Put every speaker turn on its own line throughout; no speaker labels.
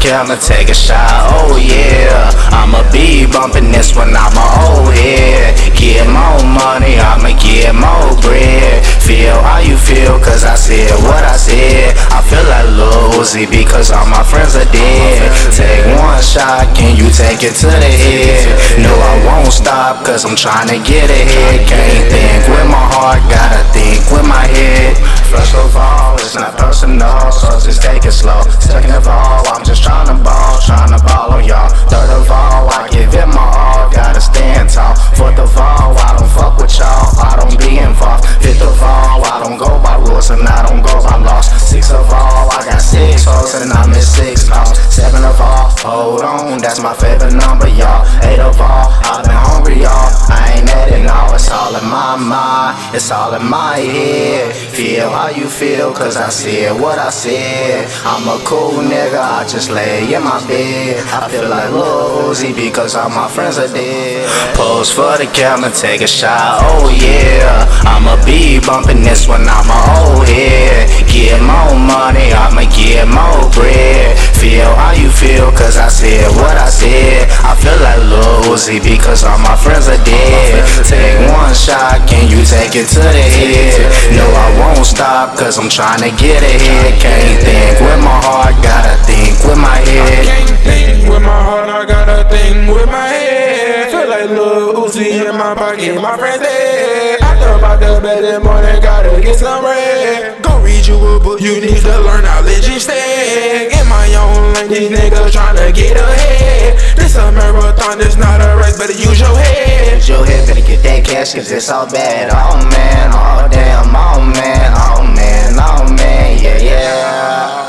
camera, take a shot, oh yeah. I'ma be bumping this when I'm a old head. Get more money, I'ma get more bread. Feel how you feel, cause I said what I said. I feel like Lil Uzi because all my friends are dead. Take one shot, can you take it to the head? No, I won't stop, cause I'm trying to get ahead. Can't think with my heart, gotta think with my head. First of all, it's not personal, so just take it slow. Second of all, I'm just trying to ball on y'all. Third of all, I give it my all, gotta stand tall. Fourth of all, I don't fuck with y'all, I don't be involved. Fifth of all, I don't go by rules and I don't go by laws. Sixth of all, I got 6 hoes and I miss 6 calls. 7 of all, hold on, that's my favorite number, y'all. 8 of all, I've been hungry, y'all. I ain't at it now, it's all in my mind, it's all in my head. Feel how you feel, cause I said what I said. I'm a cool nigga, I just lay in my bed. I feel like Lil Uzi because all my friends are dead. Pose for the camera, take a shot, oh yeah. I'ma be bumping this when I'm a old head. Get more money, I'ma get more bread. Feel how you feel, cause I said what I said. I feel like Lil Uzi because all my friends are dead. Take one shot, can you take it to the head? No, I won't stop, cause I'm trying to get ahead. Can't think with my heart, gotta think with my head.
I can't think with my heart, I gotta think with my head. Feel like Lil Uzi in my pocket, my friends dead. I thought about the bed in the morning, gotta get some bread. Go read you a book, you need to learn knowledge instead. In my own lane, these niggas tryna get ahead. This a marathon, it's not a race, better use your head.
Use your head, better get that cash, cause it's all bad. Oh man, oh damn, oh man, oh man, oh man, yeah, yeah.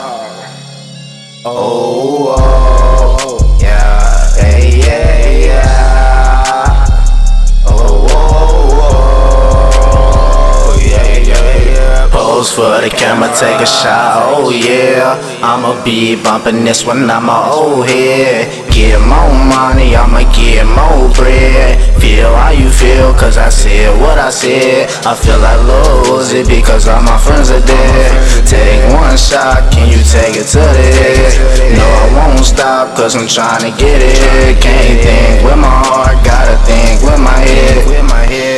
Oh, oh, yeah, hey, yeah, yeah. Oh, oh, oh, yeah, yeah, yeah. Pose for the camera, take a shot, oh yeah. I'ma be bumping this when I'm a old head. Get more money, I'ma get more bread. Feel how you feel, cause I said what I said. I feel like Lil Uzi because all my friends are dead. Take one shot, can you take it to the head? No, I won't stop, cause I'm trying to get it. Can't think with my heart, gotta think with my head.